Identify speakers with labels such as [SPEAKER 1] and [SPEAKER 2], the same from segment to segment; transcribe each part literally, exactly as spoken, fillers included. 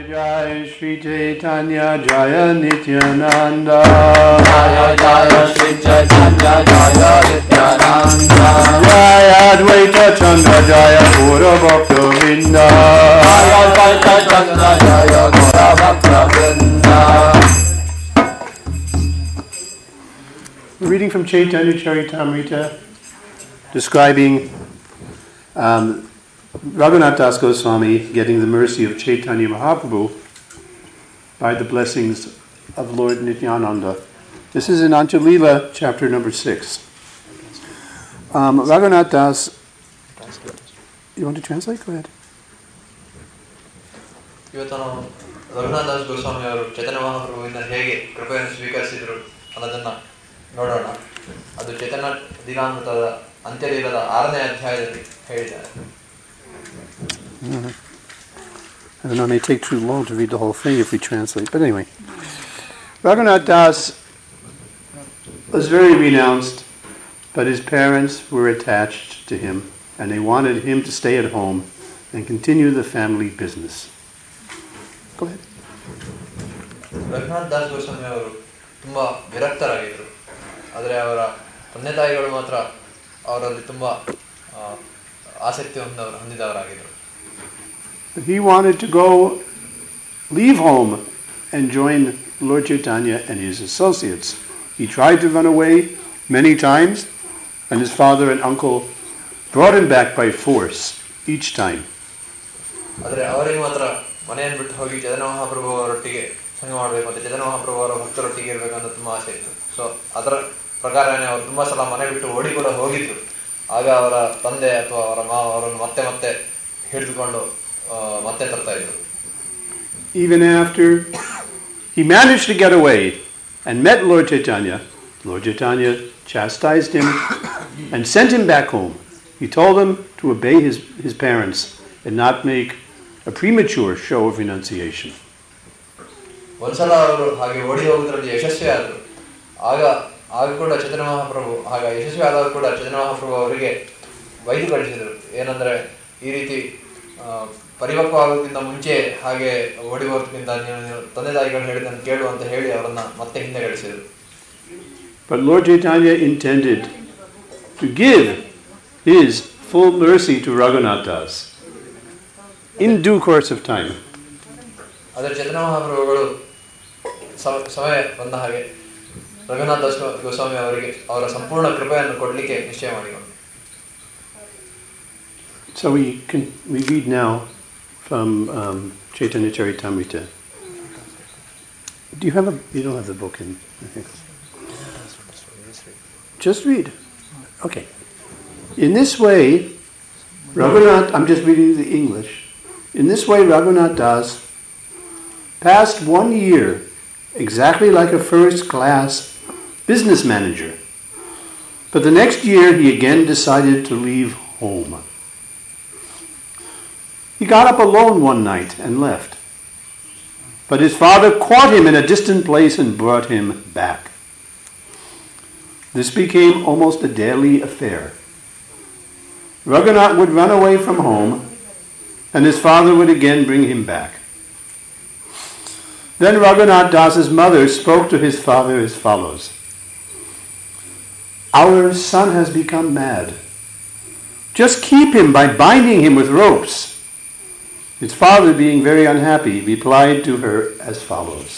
[SPEAKER 1] Jai Shri Chaitanya Jaya Nityananda.
[SPEAKER 2] Jaya Jaya Shri Chaitanya Jaya Nityananda.
[SPEAKER 1] Jaya Advaita Chandra Jaya Gaura Bhakta Vrinda.
[SPEAKER 2] Jaya Advaita Chandra Jaya Gaura Bhakta Vrinda.
[SPEAKER 1] We're reading from Chaitanya Charitamrita, describing um, Raghunath Das Goswami getting the mercy of Chaitanya Mahaprabhu by the blessings of Lord Nityananda. This is in Anjalila, chapter number six. Um, Raghunath Das... You want to translate? Go ahead.
[SPEAKER 3] ಇವತ್ತು ನಾವು ರಘುನಾಥ ದಾಸ್ ಗೋಸ್ವಾಮಿ ಅವರು ಚೈತನ್ಯ ಮಹಾಪ್ರಭುವಿಂದ ಹೇಗೆ ಕೃಪೆಯನ್ನು ಸ್ವೀಕರಿಸಿದರು ಅನ್ನೋದನ್ನು ನೋಡೋಣ. ಅದು ಚೈತನ್ಯ ದಿನಾಮೃತದ ಅಂತ್ಯಲೀಲದ ಆರನೇ ಅಧ್ಯಾಯದಲ್ಲಿ ಹೇಳಿದ್ದಾರೆ.
[SPEAKER 1] Mm-hmm. I don't know, it may take too long to read the whole thing if we translate. But anyway, Raghunath Das was very renounced, but his parents were attached to him, and they wanted him to stay at home and continue the family business. Go ahead.
[SPEAKER 3] Raghunath Das Goswami ಅವರು ತುಂಬ ವಿರಕ್ತರಾಗಿದ್ದರು. ಆದರೆ ಅವರ ತಂದೆ ತಾಯಿಗಳು ಮಾತ್ರ ಅವರಲ್ಲಿ ತುಂಬ ಆಸಕ್ತಿ ಹೊಂದವರು ಹೊಂದಿದವರಾಗಿದ್ದರು.
[SPEAKER 1] He wanted to go leave home and join Lord Chaitanya and his associates. He tried to run away many times, and his father and uncle brought him back by force each time.
[SPEAKER 3] ಆದರೆ ಅವರಿಗೆ ಮಾತ್ರ ಮನೆಯನ್ನು ಬಿಟ್ಟು ಹೋಗಿ ಚೈತನ್ಯ ಮಹಾಪ್ರಭು ಅವರೊಟ್ಟಿಗೆ ಸಂಗ ಮಾಡಬೇಕು ಮತ್ತು ಚೈತನ್ಯ ಮಹಾಪ್ರಭು ಅವರ ಭಕ್ತರೊಟ್ಟಿಗೆ ಇರಬೇಕಂತ ತುಂಬ ಆಸೆ ಇತ್ತು. ಸೊ ಅದರ ಪ್ರಕಾರನೇ ಅವರು ತುಂಬ ಸಲ ಮನೆ ಬಿಟ್ಟು ಓಡಿ ಕೂಡ ಹೋಗಿದ್ರು. ಆಗ ಅವರ ತಂದೆ ಅಥವಾ ಅವರ ಮಾವ ಅವರನ್ನು ಮತ್ತೆ ಮತ್ತೆ ಹಿಡಿದುಕೊಂಡು ಮತ್ತೆ ತರ್ತಾ ಇದ್ರು.
[SPEAKER 1] Even after he managed to get away and met Lord Chaitanya, Lord Chaitanya chastised him and sent him back home. He told him to obey his, his parents and not make a premature show of renunciation.
[SPEAKER 3] ಒಂದ್ಸಲ ಅವರು ಹಾಗೆ ಓಡಿ ಹೋಗೋದ್ರಲ್ಲಿ ಯಶಸ್ವಿ ಆದರು. ಆಗ ಆಗ ಕೂಡ ಚೈತನ್ಯ ಮಹಾಪ್ರಭು ಆಗ ಯಶಸ್ವಿ ಆದಾಗ ಕೂಡ ಚೈತನ್ಯ ಮಹಾಪ್ರಭು ಅವರಿಗೆ ವೈದ್ಯ ಕಳಿಸಿದರು. ಏನಂದ್ರೆ ಈ ರೀತಿ ಪರಿಪಕ್ವ ಆಗೋದಕ್ಕಿಂತ ಮುಂಚೆ ಹಾಗೆ ಓಡಿ ಹೋಗೋದಕ್ಕಿಂತ ನೀವು ತಂದೆ ತಾಯಿಗಳು ಹೇಳಿದ್ದನ್ನು ಕೇಳು ಅಂತ ಹೇಳಿ ಅವರನ್ನ ಮತ್ತೆ ಹಿಂದೆ ಕಳಿಸಿದರು.
[SPEAKER 1] But Lord Chaitanya intended to give his full mercy to Raghunath Das in due course of time.
[SPEAKER 3] ಆದರೆ ಚೈತನ್ಯ ಮಹಾಪ್ರಭುಗಳು ಸಮಯ ಬಂದ ಹಾಗೆ ರಘುನಾಥ್ ದಾಸ್ ಗೋಸ್ವಾಮಿ ಅವರಿಗೆ ಅವರ ಸಂಪೂರ್ಣ ಕೃಪೆಯನ್ನು ಕೊಡಲಿಕ್ಕೆ ನಿಶ್ಚಯ ಮಾಡಿಕೊಂಡರು.
[SPEAKER 1] So we can we read now from um, Chaitanya Charitamrita. Do you have a? You don't have the book in. Okay. Just read. Okay. In this way, Raghunath. I'm just reading the English. In this way, Raghunath Das passed one year exactly like a first-class business manager. But the next year, he again decided to leave home. He got up alone one night and left. But his father caught him in a distant place and brought him back. This became almost a daily affair. Raghunath would run away from home, and his father would again bring him back. Then Raghunath Das's mother spoke to his father as follows. Our son has become mad. Just keep him by binding him with ropes. His father, being very unhappy, replied to her as follows.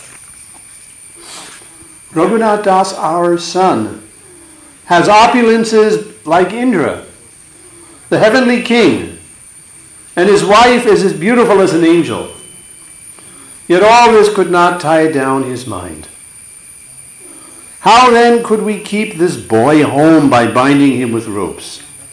[SPEAKER 1] Raghunath Das, our son, has opulences like Indra, the heavenly king, and his wife is as beautiful as an angel. Yet all this could not tie down his mind. How then could we keep this boy home by binding him with ropes?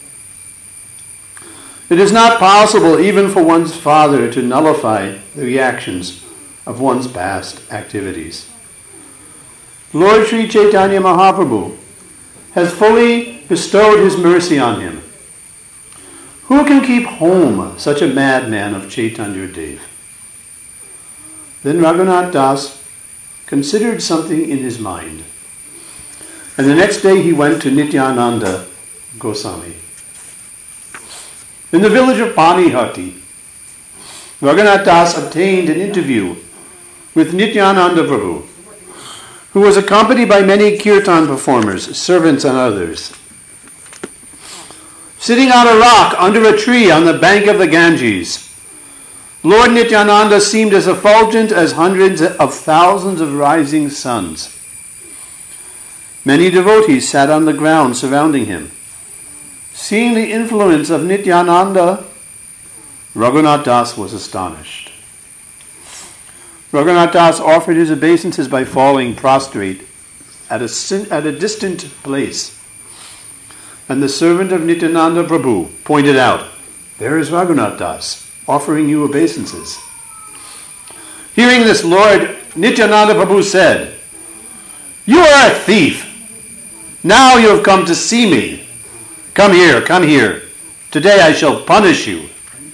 [SPEAKER 1] It is not possible even for one's father to nullify the reactions of one's past activities. Lord Sri Chaitanya Mahaprabhu has fully bestowed his mercy on him. Who can keep home such a madman of Chaitanya Dev? Then Raghunath Das considered something in his mind. And the next day he went to Nityananda Goswami. In the village of Panihati, Raghunath Das obtained an interview with Nityananda Prabhu, who was accompanied by many kirtan performers, servants and others. Sitting on a rock under a tree on the bank of the Ganges, Lord Nityananda seemed as effulgent as hundreds of thousands of rising suns. Many devotees sat on the ground surrounding him. Seeing the influence of Nityananda, Raghunath Das was astonished. Raghunath Das offered his obeisances by falling prostrate at a, at a distant place. And the servant of Nityananda Prabhu pointed out, "There is Raghunath Das, offering you obeisances." Hearing this, Lord Nityananda Prabhu said, "You are a thief. Now you have come to see me. Come here, come here. Today I shall punish you."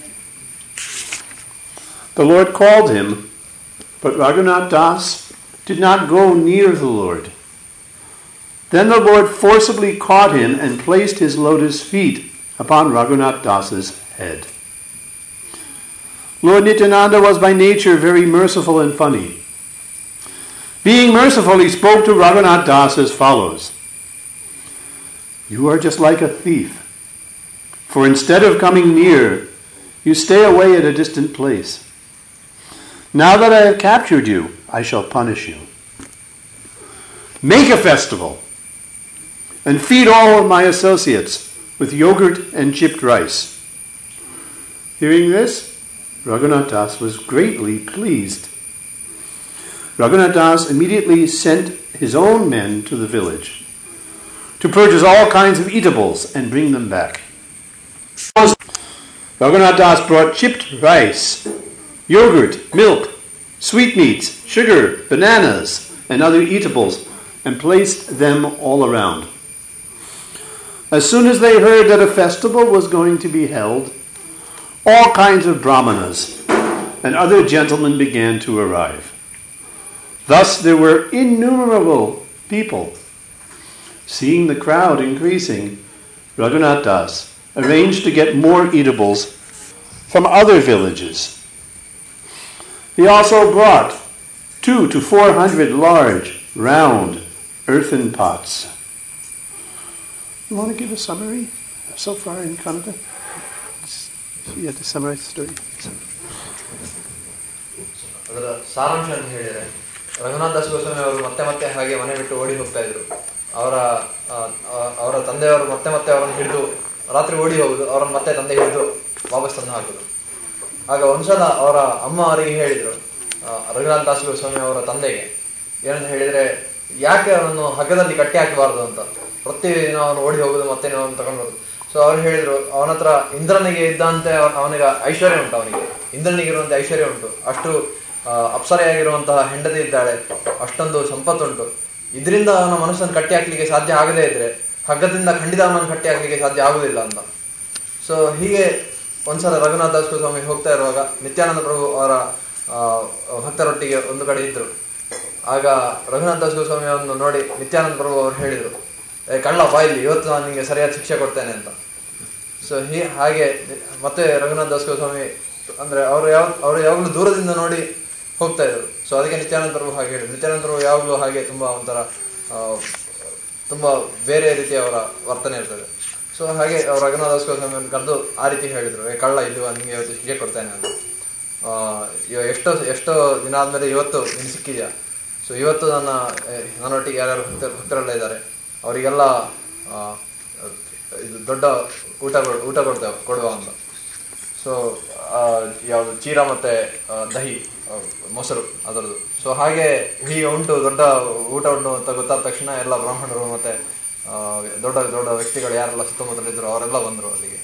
[SPEAKER 1] The Lord called him, but Raghunath Das did not go near the Lord. Then the Lord forcibly caught him and placed his lotus feet upon Raghunath Das's head. Lord Nityananda was by nature very merciful and funny. Being merciful, he spoke to Raghunath Das as follows: "You are just like a thief, for instead of coming near, you stay away at a distant place. Now that I have captured you, I shall punish you. Make a festival and feed all of my associates with yogurt and chipped rice." Hearing this, Raghunath Das was greatly pleased. Raghunath Das immediately sent his own men to the village to purchase all kinds of eatables and bring them back. Raghunath Das brought chipped rice, yogurt, milk, sweetmeats, sugar, bananas, and other eatables, and placed them all around. As soon as they heard that a festival was going to be held, all kinds of brahmanas and other gentlemen began to arrive. Thus there were innumerable people. Seeing the crowd increasing, Raghunath Das arranged to get more eatables from other villages. He also brought two to four hundred large, round, earthen pots. You want to give a summary so far in Kannada? You have to summarize the story.
[SPEAKER 3] ಅದರ ಸಾರಾಂಶ ಅಂತ ಹೇಳಿದರೆ, ರಘುನಾಥ ದಾಸ್ ಗೋಸ್ವಾಮಿ ಅವರು ಮತ್ತೆ ಮತ್ತೆ ಹಾಗೆ ಮನೆ ಬಿಟ್ಟು ಓಡಿ ಹೋಗ್ತಾ ಇದ್ರು. ಅವರ ಅವರ ತಂದೆಯವರು ಮತ್ತೆ ಮತ್ತೆ ಅವರನ್ನು ಹಿಡಿದು ರಾತ್ರಿ ಓಡಿ ಹೋಗುದು, ಅವರನ್ನು ಮತ್ತೆ ತಂದೆ ಹಿಡಿದು ವಾಪಸ್ ತಂದು ಹಾಕುದು. ಆಗ ಒಂದ್ಸಲ ಅವರ ಅಮ್ಮ ಅವರಿಗೆ ಹೇಳಿದ್ರು, ರಘುನಾಥ ದಾಸ್ ಗೋಸ್ವಾಮಿ ಅವರ ತಂದೆಗೆ ಏನಂತ ಹೇಳಿದ್ರೆ, ಯಾಕೆ ಅವನನ್ನು ಹಗ್ಗದಲ್ಲಿ ಕಟ್ಟಿ ಹಾಕಬಾರ್ದು ಅಂತ. ಪ್ರತಿದಿನ ಅವನು ಓಡಿ ಹೋಗುದು, ಮತ್ತೆ ಅವನು ತಗೊಂಡು ಹೋಗುದು. ಸೊ ಅವ್ರು ಹೇಳಿದ್ರು, ಅವನ ಹತ್ರ ಇಂದ್ರನಿಗೆ ಇದ್ದಂತೆ ಅವನಿಗೆ ಐಶ್ವರ್ಯ ಉಂಟು, ಅವನಿಗೆ ಇಂದ್ರನಿಗೆ ಇರುವಂತೆ ಐಶ್ವರ್ಯ ಉಂಟು, ಅಷ್ಟು ಅಪ್ಸರೆಯಾಗಿರುವಂತಹ ಹೆಂಡತಿ ಇದ್ದಾಳೆ, ಅಷ್ಟೊಂದು ಸಂಪತ್ತುಂಟು. ಇದರಿಂದ ಅವನ ಮನಸ್ಸನ್ನು ಕಟ್ಟಿ ಹಾಕ್ಲಿಕ್ಕೆ ಸಾಧ್ಯ ಆಗದೇ ಇದ್ರೆ ಹಗ್ಗದಿಂದ ಖಂಡಿತ ಅವನನ್ನು ಕಟ್ಟಿ ಹಾಕ್ಲಿಕ್ಕೆ ಸಾಧ್ಯ ಆಗುದಿಲ್ಲ ಅಂತ. ಸೊ ಹೀಗೆ ಒಂದ್ಸಲ ರಘುನಾಥ ದಾಸ್ ಗೋಸ್ವಾಮಿ ಹೋಗ್ತಾ ಇರುವಾಗ ನಿತ್ಯಾನಂದ ಪ್ರಭು ಅವರ ಭಕ್ತರೊಟ್ಟಿಗೆ ಒಂದು ಕಡೆ ಇದ್ರು. ಆಗ ರಘುನಾಥ ದಾಸ್ ಗೋಸ್ವಾಮಿ ಅವರನ್ನು ನೋಡಿ ನಿತ್ಯಾನಂದ ಪ್ರಭು ಅವರು ಹೇಳಿದರು, ಕಳ್ಳ ಬಾಯಿಲಿ, ಇವತ್ತು ನಾನು ನಿಮಗೆ ಸರಿಯಾದ ಶಿಕ್ಷೆ ಕೊಡ್ತೇನೆ ಅಂತ. ಸೊ ಹೀ ಹಾಗೆ ಮತ್ತೆ ರಘುನಾಥ ದಾಸ್ ಗೋಸ್ವಾಮಿ ಅಂದ್ರೆ ಅವರು ಯಾವ ಅವರು ಯಾವಾಗಲೂ ದೂರದಿಂದ ನೋಡಿ ಹೋಗ್ತಾ ಇದ್ರು. ಸೊ ಅದಕ್ಕೆ ನಿತ್ಯಾನಂದ ಪ್ರಭು ಹಾಗೆ ಹೇಳಿದ್ರು. ನಿತ್ಯಾನಂದ ಪ್ರಭು ಯಾವಾಗಲೂ ಹಾಗೆ ತುಂಬಾ ಒಂಥರ ತುಂಬಾ ಬೇರೆ ರೀತಿಯ ಅವರ ವರ್ತನೆ ಇರ್ತದೆ. ಸೊ ಹಾಗೆ ಅವ್ರು ರಘುನಾಥ ದಾಸ್ ಗೋಸ್ವಾಮಿಯನ್ನು ಕರೆದು ಆ ರೀತಿ ಹೇಳಿದ್ರು, ಕಳ್ಳ ಇಲ್ವ, ನಿಮಗೆ ಇವತ್ತು ಶಿಕ್ಷೆ ಕೊಡ್ತೇನೆ ಅಂತ. ಎಷ್ಟೋ ಎಷ್ಟೋ ದಿನ ಆದ್ಮೇಲೆ ಇವತ್ತು ನೀನು ಸಿಕ್ಕಿದ್ಯಾ. ಸೊ ಇವತ್ತು ನನ್ನ ನನ್ನೊಟ್ಟಿಗೆ ಯಾರ್ಯಾರು ಭಕ್ತ ಭಕ್ತರೆಲ್ಲ ಇದ್ದಾರೆ, ಅವರಿಗೆಲ್ಲ ಇದು ದೊಡ್ಡ ಊಟ ಊಟ ಕೊಡ್ತೇವೆ ಕೊಡುವ ಅಂತ. ಸೊ ಯಾವುದು ಚೀರ ಮತ್ತೆ ದಹಿ, ಮೊಸರು ಅದರದ್ದು. ಸೊ ಹಾಗೆ ಹೀಗೆ ಉಂಟು, ದೊಡ್ಡ ಊಟ ಉಂಟು ಅಂತ ಗೊತ್ತಾದ ತಕ್ಷಣ ಎಲ್ಲ ಬ್ರಾಹ್ಮಣರು ಮತ್ತೆ ದೊಡ್ಡ ದೊಡ್ಡ ವ್ಯಕ್ತಿಗಳು ಯಾರೆಲ್ಲ ಸುತ್ತಮುತ್ತಲಿದ್ರು ಅವರೆಲ್ಲ ಬಂದರು ಅಲ್ಲಿಗೆ.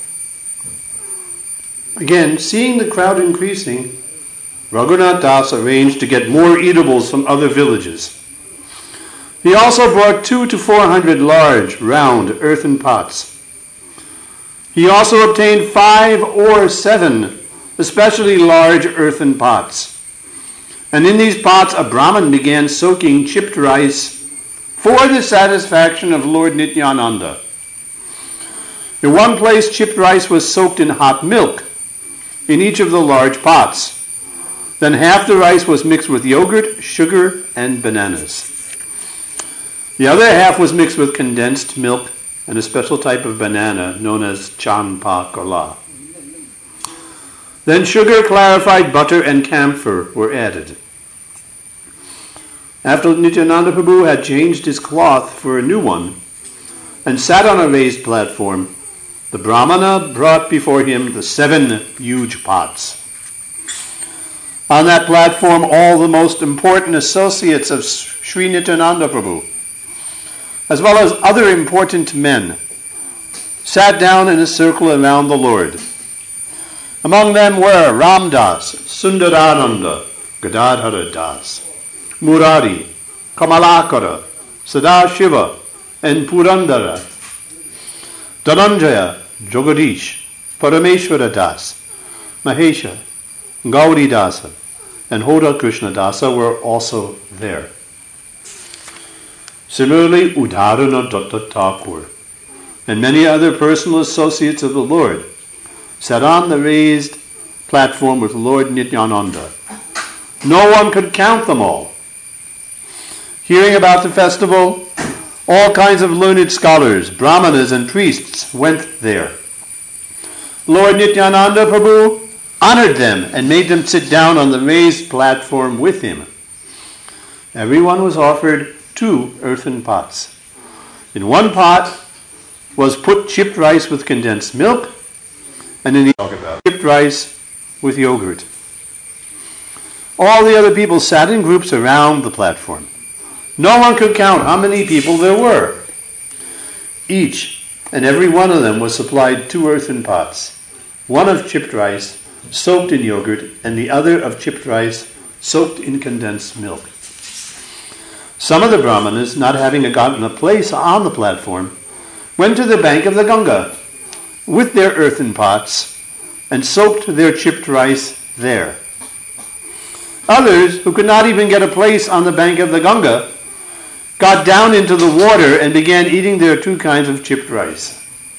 [SPEAKER 1] Again, seeing the crowd increasing, Raghunath Das arranged to get more eatables from other villages. He also brought two to four hundred large, round, earthen pots. He also obtained five or seven especially large earthen pots. And in these pots a Brahmin began soaking chipped rice for the satisfaction of Lord Nityananda. In one place, chipped rice was soaked in hot milk in each of the large pots. Then half the rice was mixed with yogurt, sugar, and bananas. The other half was mixed with condensed milk and a special type of banana known as champa kola. Then sugar, clarified butter, and camphor were added. After Nityananda Prabhu had changed his cloth for a new one and sat on a raised platform, the Brahmana brought before him the seven huge pots. On that platform, all the most important associates of Sri Nityananda Prabhu, as well as other important men, sat down in a circle around the Lord. Among them were Ramdas, Sundarananda, Gadadhara Das, Murari, Kamalakara, Sadashiva, and Purandara, Dhananjaya, Jagadish, Parameshwara Das, Mahesha, Gauri Dasa, and Hoda Krishna Dasa were also there. Similarly, Udharana Datta Thakur and many other personal associates of the Lord sat on the raised platform with Lord Nityananda. No one could count them all. Hearing about the festival, all kinds of learned scholars, brahmanas, and priests went there. Lord Nityananda Prabhu honored them and made them sit down on the raised platform with him. Everyone was offered two earthen pots. In one pot was put chipped rice with condensed milk, and in the other chipped rice with yogurt. All the other people sat in groups around the platform. No one could count how many people there were. Each and every one of them was supplied two earthen pots, one of chipped rice soaked in yogurt, and the other of chipped rice soaked in condensed milk. Some of the brahmanas, not having gotten a place on the platform, went to the bank of the Ganga with their earthen pots and soaked their chipped rice there. Others, who could not even get a place on the bank of the Ganga, got down into the water and began eating their two kinds of chipped rice.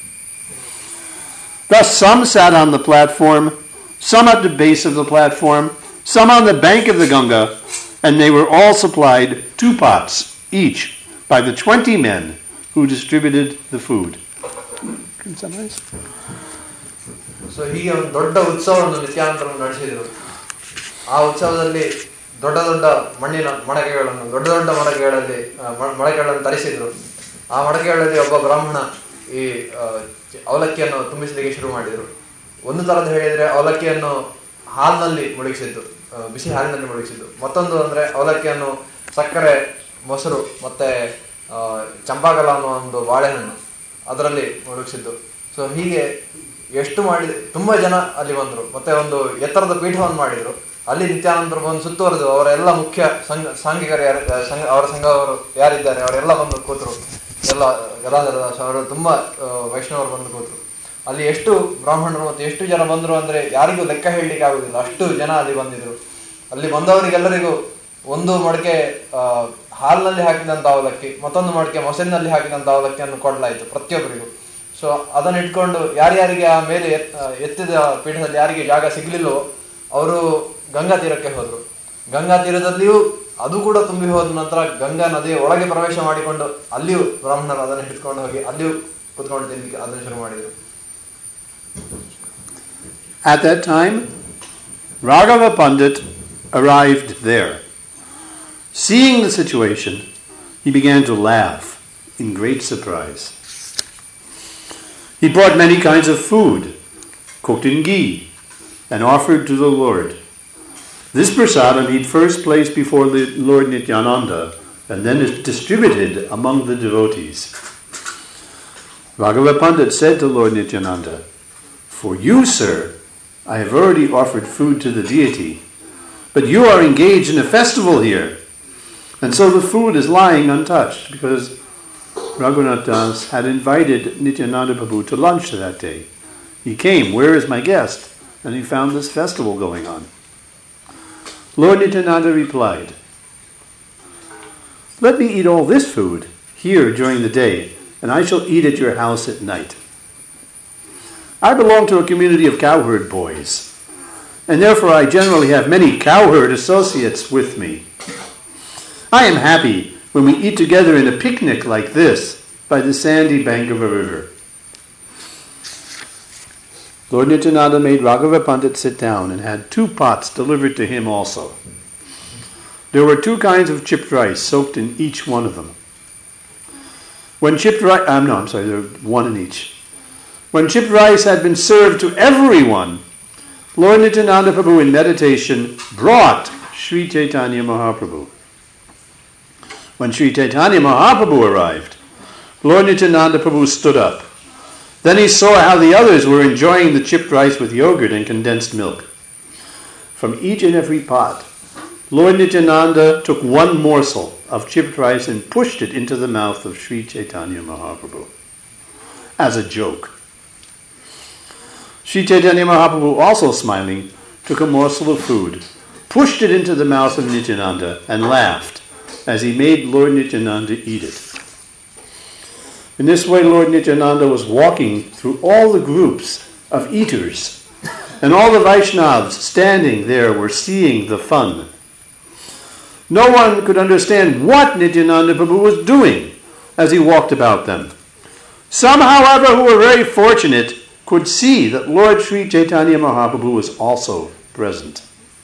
[SPEAKER 1] Thus some sat on the platform, some at the base of the platform, some on the bank of the Ganga, and they were all supplied two pots each by the twenty men who distributed the food. Can you summarize?
[SPEAKER 3] So ಹೀಗೆ ಒಂದು ದೊಡ್ಡ ಉತ್ಸವವನ್ನು ನಿತ್ಯಾನಂದರು ನಡೆಸಿದರು. ಆ ಉತ್ಸವದಲ್ಲಿ ದೊಡ್ಡ ದೊಡ್ಡ ಮಣ್ಣಿನ ಮಡಕೆಗಳನ್ನು ದೊಡ್ಡ ದೊಡ್ಡ ಮಡಕೆಗಳಲ್ಲಿ ಮಡಕೆಗಳನ್ನು ತರಿಸಿದ್ರು. ಆ ಮಡಕೆಗಳಲ್ಲಿ ಒಬ್ಬ ಬ್ರಾಹ್ಮಣ ಈ ಅವಲಕ್ಕಿಯನ್ನು ತುಂಬಿಸಲಿಕ್ಕೆ ಶುರು ಮಾಡಿದರು. ಒಂದು ತರದ್ದು ಹೇಳಿದರೆ ಅವಲಕ್ಕಿಯನ್ನು ಹಾಲಿನಲ್ಲಿ ಮುಳುಗಿಸಿದ್ದು, ಬಿಸಿ ಹಾಲಿನಲ್ಲಿ ಮುಳುಗಿಸಿದ್ದು. ಮತ್ತೊಂದು ಅಂದರೆ ಅವಲಕ್ಕಿಯನ್ನು ಸಕ್ಕರೆ, ಮೊಸರು ಮತ್ತೆ ಚಂಪಾಕಲ ಅನ್ನೋ ಒಂದು ಬಾಳೆಹಣ್ಣು ಅದರಲ್ಲಿ ಮುಳುಗಿಸಿದ್ದು. ಸೊ ಹೀಗೆ ಎಷ್ಟು ಮಾಡಿದ ತುಂಬ ಜನ ಅಲ್ಲಿ ಬಂದರು. ಮತ್ತೆ ಒಂದು ಎತ್ತರದ ಪೀಠವನ್ನು ಮಾಡಿದರು. ಅಲ್ಲಿ ನಿತ್ಯಾನಂದರು ಬಂದು ಸುತ್ತುವರೆದು ಅವರ ಎಲ್ಲ ಮುಖ್ಯ ಸಂಘ ಸಾಂಘಿಕರು ಯಾರು ಸಂಘ ಅವರ ಸಂಘವರು ಯಾರಿದ್ದಾರೆ ಅವರೆಲ್ಲ ಬಂದು ಕೂತರು. ಎಲ್ಲ ಗದಾಧರ ದಾಸ ಅವರು ತುಂಬ ವೈಷ್ಣವರು ಬಂದು ಕೂತರು. ಅಲ್ಲಿ ಎಷ್ಟು ಬ್ರಾಹ್ಮಣರು ಮತ್ತು ಎಷ್ಟು ಜನ ಬಂದರು ಅಂದರೆ ಯಾರಿಗೂ ಲೆಕ್ಕ ಹೇಳಲಿಕ್ಕೆ ಆಗುವುದಿಲ್ಲ, ಅಷ್ಟು ಜನ ಅಲ್ಲಿ ಬಂದಿದ್ರು. ಅಲ್ಲಿ ಬಂದವರಿಗೆಲ್ಲರಿಗೂ ಒಂದು ಮಡಕೆ ಹಾಲಿನಲ್ಲಿ ಹಾಕಿದಂಥ ಅವಲಕ್ಕಿ, ಮತ್ತೊಂದು ಮಡಕೆ ಮೊಸರಿನಲ್ಲಿ ಹಾಕಿದಂಥ ಅವಲಕ್ಕಿಯನ್ನು ಕೊಡಲಾಯಿತು ಪ್ರತಿಯೊಬ್ಬರಿಗೂ. ಸೊ ಅದನ್ನು ಇಟ್ಕೊಂಡು ಯಾರ್ಯಾರಿಗೆ ಆ ಮೇಲೆ ಎತ್ತಿದ ಪೀಠದಲ್ಲಿ ಯಾರಿಗೆ ಜಾಗ ಸಿಗಲಿಲ್ಲವೋ ಅವರು ಗಂಗಾ ತೀರಕ್ಕೆ ಹೋದರು. ಗಂಗಾ ತೀರದಲ್ಲಿಯೂ ಅದು ಕೂಡ ತುಂಬಿ ಹೋದ ನಂತರ ಗಂಗಾ ನದಿಯ ಒಳಗೆ ಪ್ರವೇಶ ಮಾಡಿಕೊಂಡು ಅಲ್ಲಿಯೂ ಬ್ರಾಹ್ಮಣರು ಅದನ್ನು ಹಿಡ್ಕೊಂಡು ಹೋಗಿ ಅಲ್ಲಿಯೂ ಕುತ್ಕೊಂಡು ತಿನ್ನಲಿಕ್ಕೆ ಅದನ್ನು ಶುರು ಮಾಡಿದರು.
[SPEAKER 1] At that time, Raghava Pandit arrived there. Seeing the situation, he began to laugh in great surprise. He brought many kinds of food, cooked in ghee, and offered to the Lord. This prasadam he'd first placed before the Lord Nityananda and then distributed among the devotees. Raghava Pandit said to Lord Nityananda, "For you, sir, I have already offered food to the deity, but you are engaged in a festival here, and so the food is lying untouched," because Raghunath Das had invited Nityananda Prabhu to lunch that day. He came, "Where is my guest?" and he found this festival going on. Lord Nityananda replied, "Let me eat all this food here during the day, and I shall eat at your house at night. I belong to a community of cowherd boys. and therefore I generally have many cowherd associates with me. I am happy when we eat together in a picnic like this by the sandy bank of a river. Lord Nityananda made Raghava Pandit sit down and had two pots delivered to him also. There were two kinds of chipped rice soaked in each one of them. When chipped rice, um, no, I'm sorry, there were one in each. When chipped rice had been served to everyone, Lord Nityananda Prabhu in meditation brought Sri Chaitanya Mahaprabhu. When Sri Chaitanya Mahaprabhu arrived, Lord Nityananda Prabhu stood up. Then he saw how the others were enjoying the chipped rice with yogurt and condensed milk. From each and every pot, Lord Nityananda took one morsel of chipped rice and pushed it into the mouth of Sri Chaitanya Mahaprabhu as a joke. Sri Chaitanya Mahaprabhu, also smiling, took a morsel of food, pushed it into the mouth of Nityananda, and laughed as he made Lord Nityananda eat it. In this way, Lord Nityananda was walking through all the groups of eaters, and all the Vaishnavas standing there were seeing the fun. No one could understand what Nityananda Prabhu was doing as he walked about them. Some, however, who were very fortunate could see that Lord Sri Chaitanya Mahaprabhu was also present.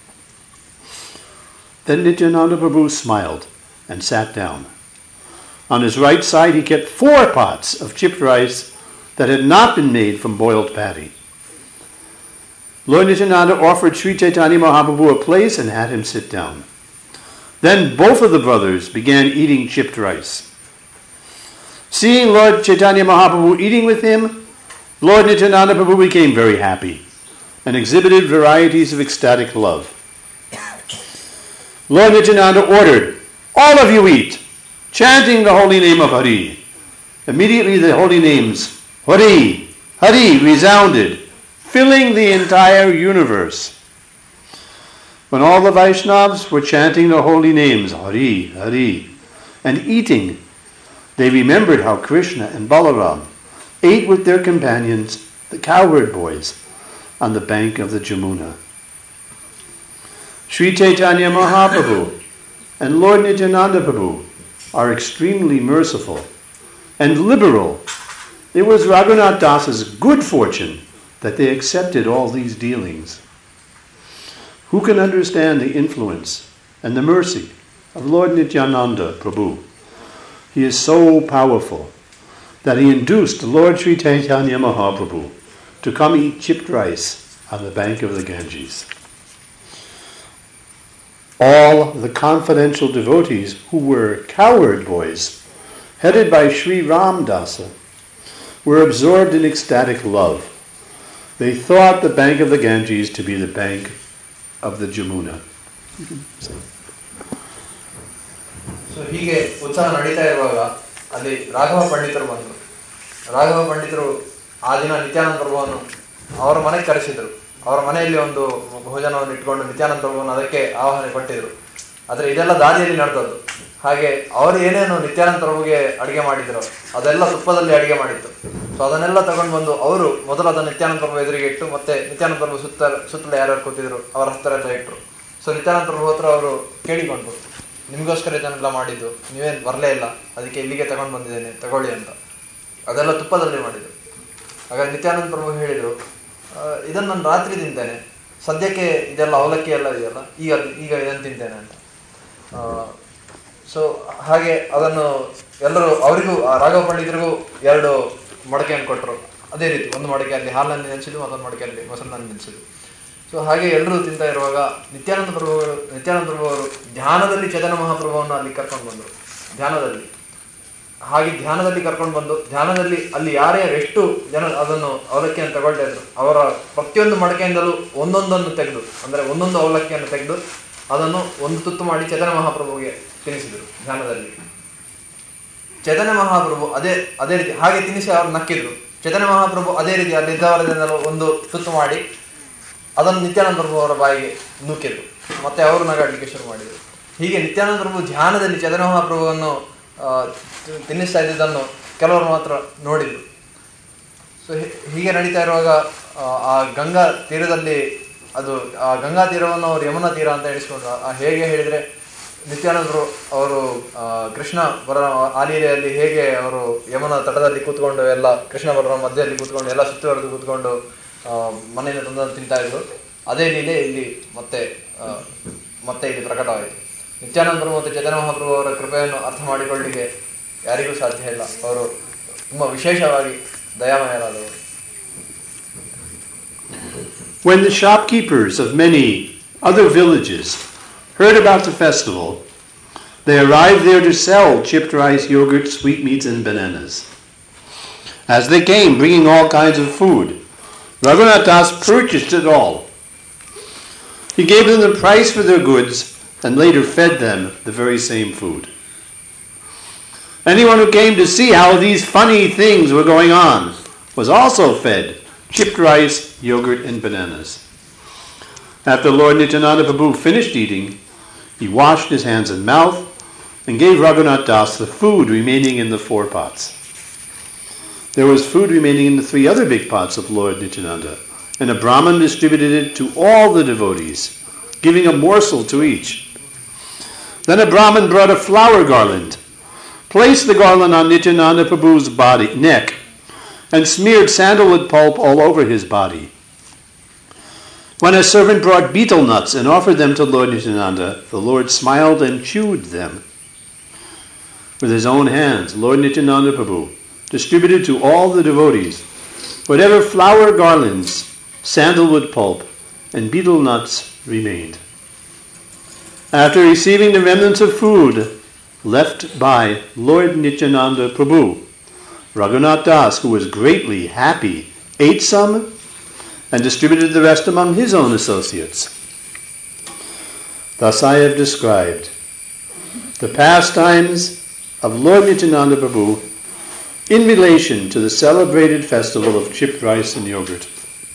[SPEAKER 1] Then Nityananda Prabhu smiled and sat down. On his right side, he kept four pots of chipped rice that had not been made from boiled paddy. Lord Nityananda offered Sri Chaitanya Mahaprabhu a place and had him sit down. Then both of the brothers began eating chipped rice. Seeing Lord Chaitanya Mahaprabhu eating with him, Lord Nityananda Prabhu became very happy and exhibited varieties of ecstatic love. Lord Nityananda ordered, "All of you eat," chanting the holy name of Hari. Immediately the holy names, Hari, Hari, resounded, filling the entire universe. When all the Vaishnavas were chanting the holy names, Hari, Hari, and eating, they remembered how Krishna and Balaram ate with their companions, the cowherd boys, on the bank of the Jamuna. Sri Chaitanya Mahaprabhu and Lord Nityananda Prabhu are extremely merciful and liberal. It was Raghunath Das's good fortune that they accepted all these dealings. Who can understand the influence and the mercy of Lord Nityananda Prabhu? He is so powerful that he induced Lord Sri Chaitanya Mahaprabhu to come eat chipped rice on the bank of the Ganges. All the confidential devotees who were cowherd boys, headed by Sri Ram Dasa, were absorbed in ecstatic love. They thought the bank of the Ganges to be the bank of the Jamuna.
[SPEAKER 3] So ಹೀಗೆ ಉತ್ಸವ ನಡೀತಾ ಇರುವಾಗ ಅಲ್ಲಿ ರಾಘವ ಪಂಡಿತರು ಬಂದರು. ರಾಘವ ಪಂಡಿತರು ಆ ದಿನ ನಿತ್ಯಾನಂದ ಪ್ರಭುವನ್ನು ಅವರ ಮನೆಗೆ ಕರೆಸಿದರು. ಅವರ ಮನೆಯಲ್ಲಿ ಒಂದು ಭೋಜನವನ್ನು ಇಟ್ಕೊಂಡು ನಿತ್ಯಾನಂದ ಪ್ರಭುವನ್ನು ಅದಕ್ಕೆ ಆಹ್ವಾನ ಕೊಟ್ಟಿದ್ರು. ಆದರೆ ಇದೆಲ್ಲ ದಾರಿಯಲ್ಲಿ ನಡೆದದ್ದು. ಹಾಗೆ ಅವರು ಏನೇನು ನಿತ್ಯಾನಂದ ಪ್ರಭುಗೆ ಅಡುಗೆ ಮಾಡಿದ್ರು ಅದೆಲ್ಲ ತುಪ್ಪದಲ್ಲಿ ಅಡುಗೆ ಮಾಡಿತ್ತು. ಸೊ ಅದನ್ನೆಲ್ಲ ತಗೊಂಡು ಬಂದು ಅವರು ಮೊದಲು ಅದನ್ನು ನಿತ್ಯಾನಂದ ಪ್ರಭು ಎದುರಿಗೆ ಇಟ್ಟು ಮತ್ತೆ ನಿತ್ಯಾನಂದ ಪ್ರಭು ಸುತ್ತ ಸುತ್ತಲೂ ಯಾರ್ಯಾರು ಕೂತಿದ್ರು ಅವರ ಹತ್ತಿರ ಎಲ್ಲ ಇಟ್ಟರು. ಸೊ ನಿತ್ಯಾನಂದ ಪ್ರಭು ಹತ್ರ ಅವರು ಕೇಳಿಕೊಂಡ್ರು, ನಿಮಗೋಸ್ಕರ ಇದನ್ನೆಲ್ಲ ಮಾಡಿದ್ದು, ನೀವೇನು ಬರಲೇ ಇಲ್ಲ, ಅದಕ್ಕೆ ಇಲ್ಲಿಗೆ ತಗೊಂಡು ಬಂದಿದ್ದೇನೆ, ತಗೊಳ್ಳಿ ಅಂತ. ಅದೆಲ್ಲ ತುಪ್ಪದಲ್ಲಿ ಮಾಡಿದ್ರು. ಆಗ ನಿತ್ಯಾನಂದ ಪ್ರಭು ಹೇಳಿದರು, ಇದನ್ನು ನಾನು ರಾತ್ರಿ ತಿಂತೇನೆ, ಸದ್ಯಕ್ಕೆ ಇದೆಲ್ಲ ಅವಲಕ್ಕಿ ಎಲ್ಲ ಇದೆಯಲ್ಲ, ಈಗ ಈಗ ಇದನ್ನು ತಿಂತೇನೆ ಅಂತ. ಸೊ ಹಾಗೆ ಅದನ್ನು ಎಲ್ಲರೂ ಅವರಿಗೂ ರಾಘವ ಪಂಡಿತರಿಗೂ ಎರಡು ಮಡಕೆಯನ್ನು ಕೊಟ್ಟರು. ಅದೇ ರೀತಿ ಒಂದು ಮಡಕೆಯಲ್ಲಿ ಹಾಲನ್ನು ನೆನೆಸಿದ್ದು, ಮತ್ತೊಂದು ಮಡಕೆಯಲ್ಲಿ ಮೊಸರನ್ನು ನೆನೆಸಿದ್ದು. ಸೊ ಹಾಗೆ ಎಲ್ಲರೂ ತಿಂತಾ ಇರುವಾಗ ನಿತ್ಯಾನಂದ ಪ್ರಭುಗಳು ನಿತ್ಯಾನಂದ ಪ್ರಭು ಅವರು ಧ್ಯಾನದಲ್ಲಿ ಚೈತನ್ಯ ಮಹಾಪ್ರಭುವನ್ನು ಅಲ್ಲಿ ಕರ್ಕೊಂಡು ಬಂದರು. ಧ್ಯಾನದಲ್ಲಿ ಹಾಗೆ ಧ್ಯಾನದಲ್ಲಿ ಕರ್ಕೊಂಡು ಬಂದು ಧ್ಯಾನದಲ್ಲಿ ಅಲ್ಲಿ ಯಾರ್ಯಾರು ಎಷ್ಟು ಜನ ಅದನ್ನು ಅವಲಕ್ಕಿಯನ್ನು ತಗೊಳ್ತಾ ಇದ್ರು ಅವರ ಪ್ರತಿಯೊಂದು ಮಡಕೆಯಿಂದಲೂ ಒಂದೊಂದನ್ನು ತೆಗೆದು, ಅಂದರೆ ಒಂದೊಂದು ಅವಲಕ್ಕಿಯನ್ನು ತೆಗೆದು ಅದನ್ನು ಒಂದು ತುತ್ತು ಮಾಡಿ ಚೈತನ್ಯ ಮಹಾಪ್ರಭುಗೆ ತಿನ್ನಿಸಿದರು ಧ್ಯಾನದಲ್ಲಿ. ಚೈತನ್ಯ ಮಹಾಪ್ರಭು ಅದೇ ಅದೇ ರೀತಿ ಹಾಗೆ ತಿನ್ನಿಸಿ ಅವರು ನಕ್ಕಿದ್ರು. ಚೈತನ್ಯ ಮಹಾಪ್ರಭು ಅದೇ ರೀತಿ ಅಲ್ಲಿದ್ದವರದಿಂದಲೂ ಒಂದು ತುತ್ತು ಮಾಡಿ ಅದನ್ನು ನಿತ್ಯಾನಂದ ಪ್ರಭು ಅವರ ಬಾಯಿಗೆ ನೂಕಿದ್ರು. ಮತ್ತೆ ಅವರು ನಗಾಡಲಿಕ್ಕೆ ಶುರು ಮಾಡಿದರು. ಹೀಗೆ ನಿತ್ಯಾನಂದ ಪ್ರಭು ಧ್ಯಾನದಲ್ಲಿ ಚೈತನ್ಯ ಮಹಾಪ್ರಭುವನ್ನು ತಿನ್ನಿಸ್ತಾ ಇದ್ದುದನ್ನು ಕೆಲವರು ಮಾತ್ರ ನೋಡಿದರು. ಸೊ ಹೀಗೆ ನಡೀತಾ ಇರುವಾಗ ಆ ಗಂಗಾ ತೀರದಲ್ಲಿ ಅದು ಆ ಗಂಗಾ ತೀರವನ್ನು ಅವರು ಯಮುನಾ ತೀರ ಅಂತ ಎಣಿಸ್ಕೊಂಡ್ರು. ಹೇಗೆ ಹೇಳಿದರೆ ನಿತ್ಯಾನಂದರು ಅವರು ಕೃಷ್ಣ ಬರ ಆಲೀಲೆಯಲ್ಲಿ ಹೇಗೆ ಅವರು ಯಮುನಾ ತಟದಲ್ಲಿ ಕೂತ್ಕೊಂಡು ಎಲ್ಲ ಕೃಷ್ಣ ಬರ ಮಧ್ಯದಲ್ಲಿ ಕೂತ್ಕೊಂಡು ಎಲ್ಲ ಸುತ್ತುವರೆದು ಕೂತ್ಕೊಂಡು ಮನೆಯಿಂದ ತಂದು ತಿಂತಾ ಇದ್ರು, ಅದೇ ಲೀಲೆ ಇಲ್ಲಿ ಮತ್ತೆ ಮತ್ತೆ ಇಲ್ಲಿ ಪ್ರಕಟವಾಯಿತು. ನಿತ್ಯಾನಂದರು ಮತ್ತು ಚೈತನ್ಯ ಮಹಾಪ್ರಭು ಅವರ ಕೃಪೆಯನ್ನು ಅರ್ಥ ಮಾಡಿಕೊಳ್ಳಲಿಕ್ಕೆ ಯಾರಿಗೂ ಸಾಧ್ಯ ಇಲ್ಲ. ಅವರು ತುಂಬ ವಿಶೇಷವಾಗಿ ದಯಾಮಯರಾದವರು.
[SPEAKER 1] When the shopkeepers of many other villages heard about the festival, they arrived there to sell chipped rice, yogurt, sweetmeats, and bananas. As they came, bringing all kinds of food, Raghunath Das purchased it all. He gave them the price for their goods and later fed them the very same food. Anyone who came to see how these funny things were going on was also fed chipped rice, yogurt, and bananas. After Lord Nityananda Prabhu finished eating, he washed his hands and mouth and gave Raghunath Das the food remaining in the four pots. There was food remaining in the three other big pots of Lord Nityananda, and a Brahmin distributed it to all the devotees, giving a morsel to each. Then a Brahmin brought a flower garland, placed the garland on Nityananda Prabhu's body, neck, and smeared sandalwood pulp all over his body. When a servant brought betel nuts and offered them to Lord Nityananda, the Lord smiled and chewed them. With his own hands, Lord Nityananda Prabhu distributed to all the devotees whatever flower garlands, sandalwood pulp, and betel nuts remained. After receiving the remnants of food left by Lord Nityananda Prabhu, Raghunath Das, who was greatly happy, ate some and distributed the rest among his own associates. Thus I have described the pastimes of Lord Nityananda Prabhu in relation to the celebrated festival of chipped rice and yogurt.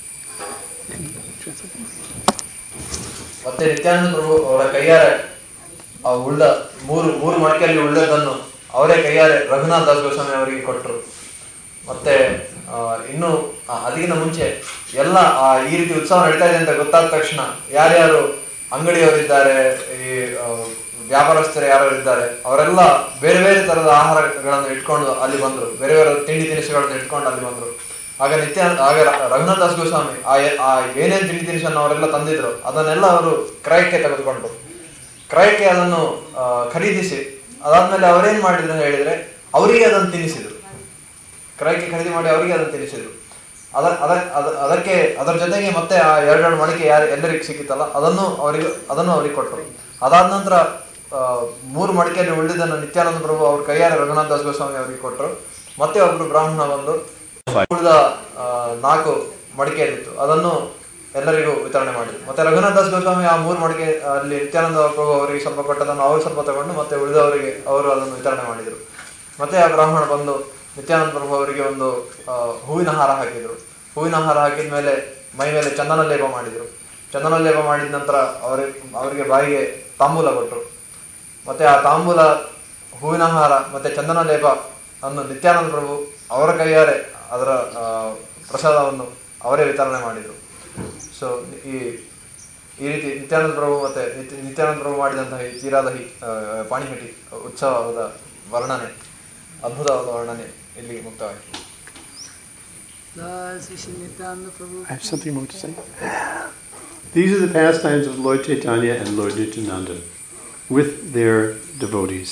[SPEAKER 3] ಮತ್ತೆ ನಿತ್ಯಾನಂದ ಪ್ರಭು ಅವರ ಕೈಯಾರೆ ಆ ಉಳ್ಳ ಮೂರು ಮೂರು ಮಡಿಕೆಯಲ್ಲಿ ಉಳ್ಳದನ್ನು ಅವರೇ ಕೈಯಾರೆ ರಘುನಾಥ್ ದಾಸ್ ಗೋಸ್ವಾಮಿ ಅವರಿಗೆ ಕೊಟ್ಟರು. ಮತ್ತೆ ಇನ್ನು ಅದಕ್ಕಿಂತ ಮುಂಚೆ ಎಲ್ಲ ಈ ರೀತಿ ಉತ್ಸವ ನಡೀತಾ ಇದೆ ಅಂತ ಗೊತ್ತಾದ ತಕ್ಷಣ ಯಾರ್ಯಾರು ಅಂಗಡಿಯವರಿದ್ದಾರೆ, ಈ ವ್ಯಾಪಾರಸ್ಥರು ಯಾರು ಇದ್ದಾರೆ, ಅವರೆಲ್ಲ ಬೇರೆ ಬೇರೆ ತರದ ಆಹಾರಗಳನ್ನು ಇಟ್ಕೊಂಡು ಅಲ್ಲಿ ಬಂದರು, ಬೇರೆ ಬೇರೆ ತಿಂಡಿ ತಿನಿಸುಗಳನ್ನು ಇಟ್ಕೊಂಡು ಅಲ್ಲಿ ಬಂದರು. ಆಗ ನಿತ್ಯ ಆಗ ರಘುನಾಥ್ ದಾಸ್ ಗೋಸ್ವಾಮಿ ಆ ಆ ಏನೇನು ತಿಂಡಿ ತಿನಿಸನ್ನು ಅವರೆಲ್ಲ ತಂದಿದ್ರು ಅದನ್ನೆಲ್ಲ ಅವರು ಕ್ರಯಕ್ಕೆ ತೆಗೆದುಕೊಂಡ್ರು. ಕ್ರಯಕ್ಕೆ ಅದನ್ನು ಖರೀದಿಸಿ ಅದಾದ್ಮೇಲೆ ಅವರೇನ್ ಮಾಡಿದ್ರು ಅಂತ ಹೇಳಿದ್ರೆ ಅವರಿಗೆ ಅದನ್ನು ತಿನ್ನಿಸಿದ್ರು. ಕ್ರಯಕ್ಕೆ ಖರೀದಿ ಮಾಡಿ ಅವರಿಗೆ ಅದನ್ನು ತಿನ್ನಿಸಿದ್ರು. ಅದ ಅದ ಅದಕ್ಕೆ ಅದರ ಜೊತೆಗೆ ಮತ್ತೆ ಆ ಎರಡೆರಡು ಮಡಿಕೆ ಯಾರು ಎಲ್ಲರಿಗೆ ಸಿಕ್ಕಿತ್ತಲ್ಲ ಅದನ್ನು ಅವರಿಗೆ ಅದನ್ನು ಅವ್ರಿಗೆ ಕೊಟ್ಟರು. ಅದಾದ ನಂತರ ಮೂರು ಮಡಿಕೆಯಲ್ಲಿ ಉಳಿದನ್ನು ನಿತ್ಯಾನಂದ ಪ್ರಭು ಅವ್ರ ಕೈಯಾರೆ ರಘುನಾಥ್ ದಾಸ್ ಗೋಸ್ವಾಮಿ ಅವರಿಗೆ ಕೊಟ್ಟರು. ಮತ್ತೆ ಒಬ್ರು ಬ್ರಾಹ್ಮಣ ಬಂದು ಉಳಿದ ನಾಲ್ಕು ಮಡಿಕೆ ಇತ್ತು ಅದನ್ನು ಎಲ್ಲರಿಗೂ ವಿತರಣೆ ಮಾಡಿದ್ರು. ಮತ್ತೆ ರಘುನಾಥ್ ದಾಸ್ ಗೋಸ್ವಾಮಿ ಆ ಮೂರು ಮಡಿಕೆ ಅಲ್ಲಿ ನಿತ್ಯಾನಂದ ಪ್ರಭು ಅವರಿಗೆ ಸ್ವಲ್ಪ ಕೊಟ್ಟದನ್ನು ಅವರು ಸ್ವಲ್ಪ ತಗೊಂಡು ಮತ್ತೆ ಉಳಿದವರಿಗೆ ಅವರು ಅದನ್ನು ವಿತರಣೆ ಮಾಡಿದರು. ಮತ್ತೆ ಆ ಬ್ರಾಹ್ಮಣ ಬಂದು ನಿತ್ಯಾನಂದ ಪ್ರಭು ಅವರಿಗೆ ಒಂದು ಹೂವಿನ ಹಾರ ಹಾಕಿದ್ರು. ಹೂವಿನ ಹಾರ ಹಾಕಿದ ಮೇಲೆ ಮೈ ಮೇಲೆ ಚಂದನ ಲೇಪ ಮಾಡಿದ್ರು. ಚಂದನ ಲೇಪ ಮಾಡಿದ ನಂತರ ಅವರಿಗೆ ಅವರಿಗೆ ಬಾಯಿಗೆ ತಾಂಬೂಲ ಕೊಟ್ಟರು. ಮತ್ತೆ ಆ ತಾಂಬೂಲ, ಹೂವಿನ ಹಾರ ಮತ್ತೆ ಚಂದನ ಲೇಪ ಅನ್ನು ನಿತ್ಯಾನಂದ ಪ್ರಭು ಅವರ ಕೈಯಾರೆ ಅದರ ಪ್ರಸಾದವನ್ನು ಅವರೇ ವಿತರಣೆ ಮಾಡಿದರು. ಸೊ ಈ ಈ ರೀತಿ ನಿತ್ಯಾನಂದ ಪ್ರಭು ಮತ್ತೆ ನಿತ್ಯಾನಂದ ಪ್ರಭು ಮಾಡಿದಂತಹ ಈ ತೀರಾದ ಪಾಣಿಹಟ್ಟಿ ಉತ್ಸವದ ವರ್ಣನೆ, ಅದ್ಭುತವಾದ ವರ್ಣನೆ ಇಲ್ಲಿ ಮುಕ್ತವಾಯಿತು.
[SPEAKER 1] I have something more to say. These are the pastimes of Lord Chaitanya and Lord Nityananda with their devotees.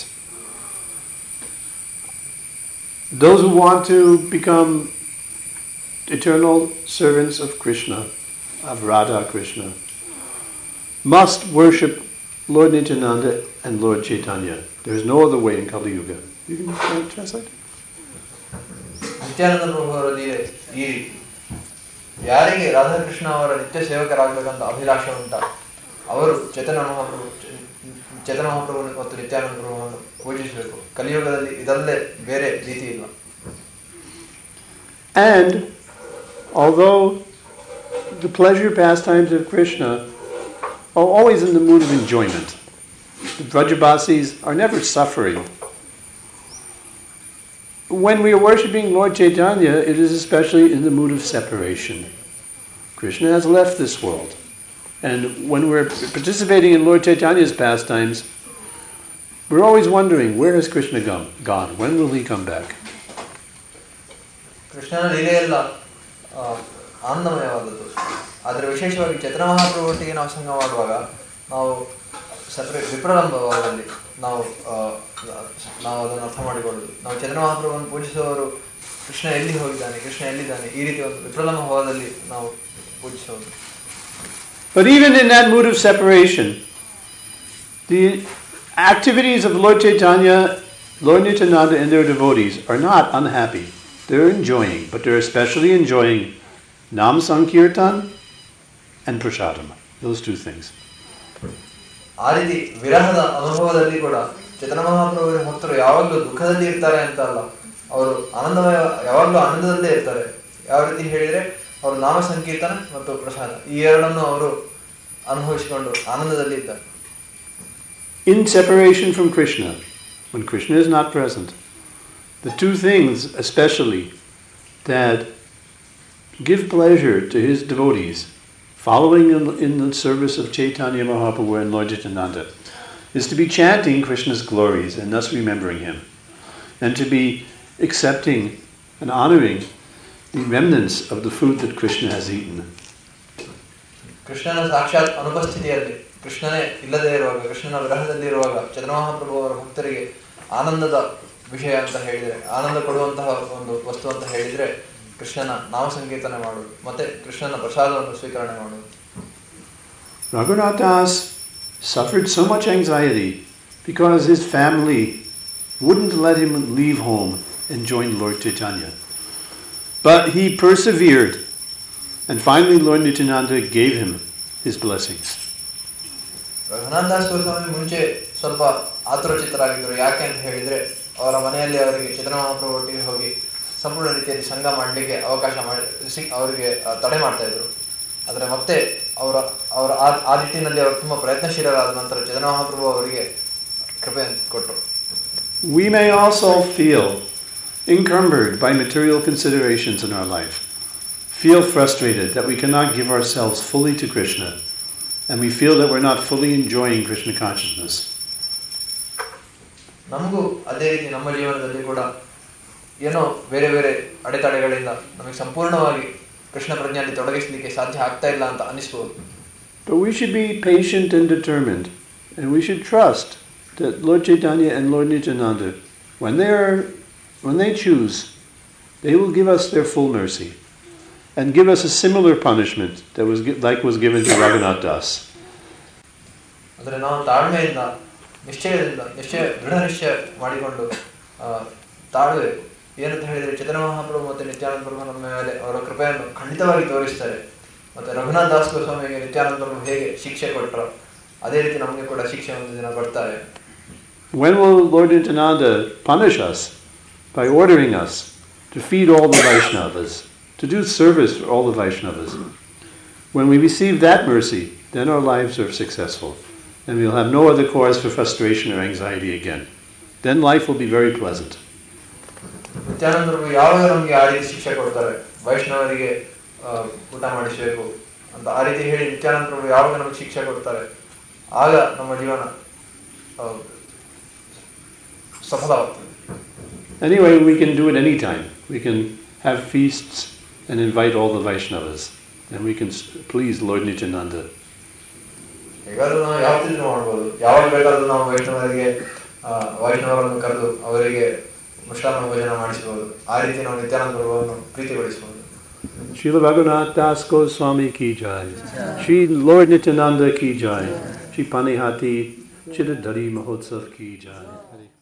[SPEAKER 1] Those who want to become eternal servants of Krishna, of Radha Krishna, must worship Lord Nityananda and Lord Chaitanya. There is no other way in Kali Yuga. You can translate?
[SPEAKER 3] Nithyananda ಪ್ರಭು ಅವರ ಲೀಲೆ ಈ ರೀತಿ. ಯಾರಿಗೆ ರಾಧಾಕೃಷ್ಣ ಅವರ ನಿತ್ಯ ಸೇವಕರಾಗಬೇಕಂತ ಅಭಿಲಾಷ ಉಂಟ ಅವರು ಚೈತನ್ಯ ಮಹಾಪ್ರಭು ಚೈತನ್ಯ ಮಹಾಪ್ರಭು ಮತ್ತು ನಿತ್ಯಾನಂದ ಪ್ರಭುವನ್ನು ಪೂಜಿಸಬೇಕು. ಕಲಿಯುಗದಲ್ಲಿ ಇದಲ್ಲದೆ ಬೇರೆ ರೀತಿ ಇಲ್ಲ.
[SPEAKER 1] And although the pleasure pastimes of Krishna are always in the mood of enjoyment, the Vrajabasis are never suffering. When we are worshipping Lord Chaitanya, it is especially in the mood of separation. Krishna has left this world. And when we're participating in Lord Chaitanya's pastimes, we're always wondering, where has Krishna gone? gone? When will he come back?
[SPEAKER 3] ಕೃಷ್ಣನ ಲೀಲೆಯೆಲ್ಲ ಆನಂದಮಯವಾದದ್ದು. ಆದರೆ ವಿಶೇಷವಾಗಿ ಚೈತನ್ಯ ಮಹಾಪ್ರಭು ಒಟ್ಟಿಗೆ ನಾವು ಸಂಘ ಮಾಡುವಾಗ ನಾವು separate ವಿಪ್ರಲಂಬವಾದಲ್ಲಿ ನಾವು ನಾವು ಅದನ್ನು ಅರ್ಥ ಮಾಡಿಕೊಳ್ಳುವುದು. ನಾವು ಚೈತನ್ಯ ಮಹಾಪ್ರಭುವನ್ನು ಪೂಜಿಸುವವರು ಕೃಷ್ಣ ಎಲ್ಲಿ ಹೋಗಿದ್ದಾನೆ, ಕೃಷ್ಣ ಎಲ್ಲಿದ್ದಾನೆ, ಈ ರೀತಿ ಒಂದು ವಿಪ್ರಲಂಬ ಭಾವದಲ್ಲಿ ನಾವು ಪೂಜಿಸುವುದು.
[SPEAKER 1] But even in that mood of separation, the activities of Lord Chaitanya, Lord Nityananda and their devotees are not unhappy. They're enjoying, but they're especially enjoying Nam Sankirtan and Prasadam. Those two things.
[SPEAKER 3] ಆ ರೀತಿ ವಿರಹದ ಅನುಭವದಲ್ಲಿ ಕೂಡ ಚೈತನ್ಯ ಮಹಾಪ್ರಭುವಿನ ಭಕ್ತರು ಯಾವಾಗಲೂ ದುಃಖದಲ್ಲಿ ಇರ್ತಾರೆ ಅಂತ ಅಲ್ಲ, ಅವರು ಆನಂದಮಯ ಯಾವಾಗಲೂ ಆನಂದದಲ್ಲೇ ಇರ್ತಾರೆ. ಯಾವ ರೀತಿ ಹೇಳಿದರೆ ಅವರು ನಾಮ ಸಂಕೀರ್ತನ ಮತ್ತು ಪ್ರಸಾದ ಈ ಎರಡನ್ನು ಅವರು ಅನುಭವಿಸಿಕೊಂಡು ಆನಂದದಲ್ಲಿ ಇದ್ದಾರೆ.
[SPEAKER 1] In separation from Krishna, when Krishna is not present, the two things especially that give pleasure to his devotees following in, in the service of Chaitanya Mahaprabhu and Lord Nityananda is to be chanting Krishna's glories and thus remembering him, and to be accepting and honoring the remnants of the food that Krishna has eaten.
[SPEAKER 3] ಕೃಷ್ಣನ ಸಾಕ್ಷಾತ್ ಅನುಪಸ್ಥಿತಿಯಲ್ಲಿ, ಕೃಷ್ಣನೇ ಇಲ್ಲದೇ ಇರುವಾಗ, ಕೃಷ್ಣನ ವಿರಹದಲ್ಲಿ ಇರುವಾಗ ಚೈತನ್ಯ ಮಹಾಪ್ರಭು ಅವರ ಭಕ್ತರಿಗೆ ಆನಂದದ ವಿಷಯ ಅಂತ ಹೇಳಿದರೆ, ಆನಂದ ಕೊಡುವಂತಹ ಒಂದು ವಸ್ತು ಅಂತ ಹೇಳಿದರೆ ಕೃಷ್ಣನ ನಾಮ ಸಂಕೀರ್ತನೆ ಮಾಡುವುದು ಮತ್ತೆ ಕೃಷ್ಣನ ಪ್ರಸಾದವನ್ನು ಸ್ವೀಕರಣೆ ಮಾಡುವುದು.
[SPEAKER 1] Raghunath Das suffered so much anxiety because his family wouldn't let him leave home and join Lord Chaitanya. But he persevered, and finally Lord Nityananda gave him his blessings.
[SPEAKER 3] Raghunath Das Goswami ಮುಂಚೆ ಸ್ವಲ್ಪ ಆತುರಚಿತ್ತರಾಗಿದ್ದರು. ಯಾಕೆ ಅಂತ ಹೇಳಿದರೆ ಅವರ ಮನೆಯಲ್ಲಿ ಅವರಿಗೆ ಚೈತನ್ಯ ಮಹಾಪ್ರಭು ಒಟ್ಟಿಗೆ ಹೋಗಿ ಸಂಪೂರ್ಣ ರೀತಿಯಲ್ಲಿ ಸಂಘ ಮಾಡಲಿಕ್ಕೆ ಅವಕಾಶ ಮಾಡಿ ಅವರಿಗೆ ತಡೆ ಮಾಡ್ತಾ ಇದ್ರು. ಆದರೆ ಮತ್ತೆ ಅವರ ಅವರ ಆ ನಿಟ್ಟಿನಲ್ಲಿ ಅವರು ತುಂಬ ಪ್ರಯತ್ನಶೀಲರಾದ ನಂತರ ಚೈತನ್ಯ ಮಹಾಪ್ರಭು ಅವರಿಗೆ ಕೃಪೆ ಕೊಟ್ಟರು.
[SPEAKER 1] We may also feel encumbered by material considerations in our life, feel frustrated that we cannot give ourselves fully to Krishna, and we feel that we're not fully enjoying Krishna consciousness.
[SPEAKER 3] ನಮಗೂ ಅದೇ ರೀತಿ ನಮ್ಮ ಜೀವನದಲ್ಲಿ ಕೂಡ ಏನೋ ಬೇರೆ ಬೇರೆ ಅಡೆತಡೆಗಳಿಂದ ನಮಗೆ ಸಂಪೂರ್ಣವಾಗಿ ಕೃಷ್ಣ ಪ್ರಜ್ಞೆಯಲ್ಲಿ ತೊಡಗಿಸಲಿಕ್ಕೆ ಸಾಧ್ಯ ಆಗ್ತಾ ಇಲ್ಲ ಅಂತ ಅನಿಸಬಹುದು.
[SPEAKER 1] But we should be patient and determined, and we should trust that Lord Chaitanya and Lord Nityananda, when they are, when they choose, they will give us their full mercy and give us a similar punishment that was like was given to Raghunath Das.
[SPEAKER 3] ಅಂದರೆ ನಾವು ತಾಳ್ಮೆಯಿಂದ, ನಿಶ್ಚಯದಿಂದ, ನಿಶ್ಚಯ ದೃಢ ನಿಶ್ಚಯ ಮಾಡಿಕೊಂಡು ತಾಳ್ಬೇಕು. ಏನಂತ ಹೇಳಿದರೆ ಚೈತನ್ಯ ಮಹಾಪ್ರಭು ಮತ್ತು ನಿತ್ಯಾನಂದ ಪ್ರಭು ನಮ್ಮ ಮೇಲೆ ಅವರ ಕೃಪೆಯನ್ನು ಖಂಡಿತವಾಗಿ ತೋರಿಸ್ತಾರೆ. ಮತ್ತು ರಘುನಾಥ್ ದಾಸ್ ಗೋಸ್ವಾಮಿಗೆ ನಿತ್ಯಾನಂದ ಪ್ರಭು ಹೇಗೆ ಶಿಕ್ಷೆ ಕೊಟ್ಟರು ಅದೇ ರೀತಿ ನಮಗೆ ಕೂಡ ಶಿಕ್ಷೆ ಒಂದು ದಿನ ಕೊಡ್ತಾರೆ.
[SPEAKER 1] When will Lord Nityananda punish us? By ordering us to feed all the Vaishnavas, to do service for all the Vaishnavas. When we receive that mercy, then our lives are successful, and we'll have no other cause for frustration or anxiety again. Then life will be very pleasant.
[SPEAKER 3] Nithyananda ಪ್ರಭು ಯಾವಾಗ ನಮಗೆ ಆ ರೀತಿ ಶಿಕ್ಷೆ ಕೊಡ್ತಾರೆ, ವೈಷ್ಣವರಿಗೆ ಊಟ ಮಾಡಿಸಬೇಕು ಅಂತ ಆ ರೀತಿ ಹೇಳಿ ನಿತ್ಯಾನಂದ ಪ್ರಭು ಯಾವಾಗ ನಮಗೆ ಶಿಕ್ಷೆ ಕೊಡ್ತಾರೆ ಆಗ ನಮ್ಮ ಜೀವನ ಸಫಲವಾಗ್ತದೆ.
[SPEAKER 1] Anyway, we can do it anytime. We can have feasts and invite all the Vaishnavas, and we can please Lord Nityananda.
[SPEAKER 3] ಹೇಗಾದ್ರೂ ನಾವು ಯಾವ ರೀತಿ ಮಾಡ್ಬೋದು, ಯಾವಾಗ ಬೇಕಾದ್ರೂ ನಾವು ವೈಷ್ಣವರಿಗೆ ವೈಷ್ಣವರನ್ನು ಕರೆದು ಅವರಿಗೆ ಮುಷ್ಟಾನ್ನ ಭೋಜನ ಮಾಡಿಸಬಹುದು. ಆ ರೀತಿ ನಾವು Nithyananda ಪ್ರಭುವನ್ನು ಪ್ರೀತಿಗೊಳಿಸಬಹುದು.
[SPEAKER 1] Srila Raghunath Das Goswami ki jai. Shri Lord Nityananda ki jai. Shri Panihati Chittadhari Mahotsav ki jai.